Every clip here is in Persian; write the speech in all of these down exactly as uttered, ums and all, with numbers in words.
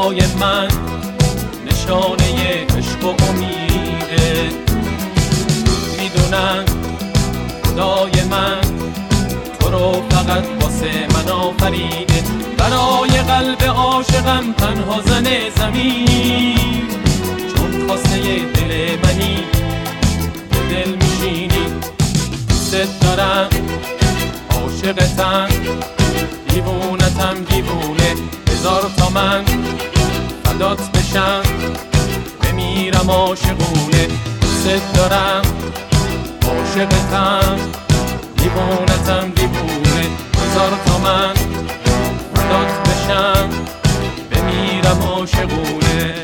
برای من نشانه عشق و امیده. میدونم خدای من تو رو فقط واسه من آفریده. برای قلب عاشقم تنها زن زمین، چون خواسته دل منی دل میشینی. دوست دارم عاشقتم دیوونتم دیوونه. هزار تا من فدات بشم بمیرم عاشقونه. دوست دارم عاشقتم دیوونتم دیوونه. هزار تا من فدات بشم بمیرم عاشقونه.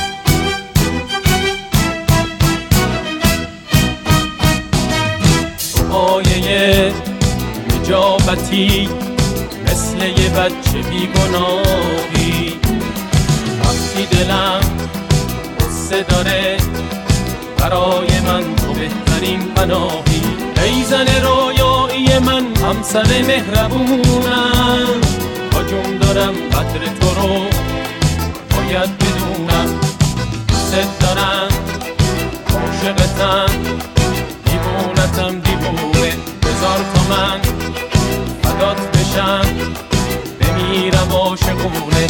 آیه نجابتی مثل یه بچه بیگناهی. وقتی دلم قصه داره برای من تو بهترین پناهی. ای زن رویایی من همسر مهربونم، با جون دارم قدر تو رو باید بدونم. دوست دارم عاشقتم دیوونتم دیوونه. هزار تا من فدات بشم بمیرم عاشقونه.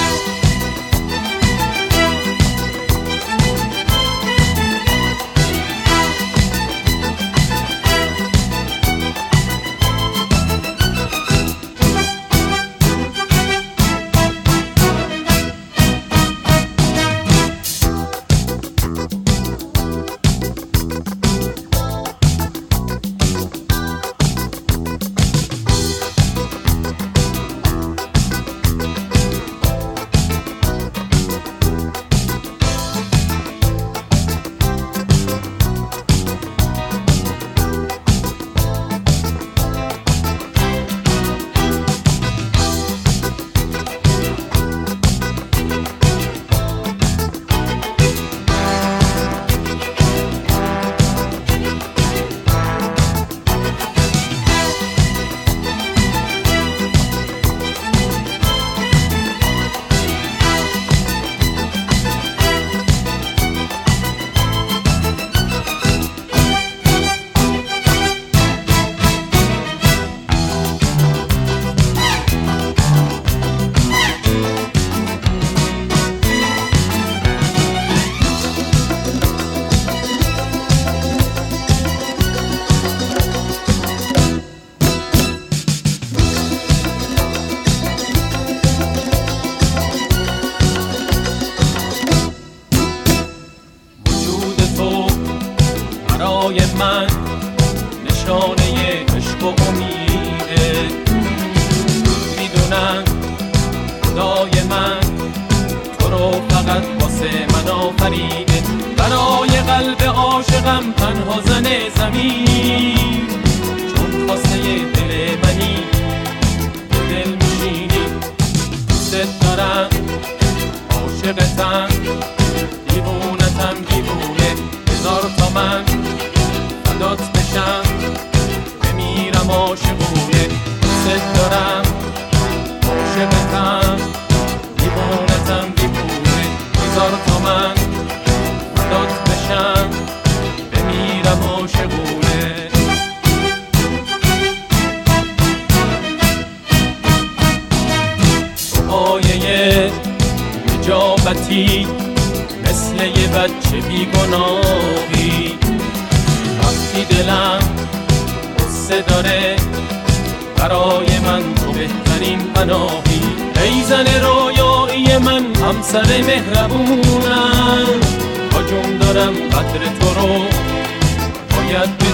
برای من نشانه عشق و امیده. میدونم خدای من تو رو فقط واسه من آفریده. برای قلب عاشقم تنها زن زمین، چون خواسته دل منی دل میشینی. دوست دارم عاشقتم دیوونتم دیوونه. هزار تا من فدات بشم بمیرم عاشقونه. دوست دارم عاشقتم دیوونتم دیوونه. هزار تا من فدات بشم بمیرم عاشقونه. آیه نجابتی مثل یه بچه بیگناهی. وقتی دلم قصه داره برای من تو بهترین پناهی. ای زن رویایی من همسر مهربونم، با جون دارم قدر تو رو باید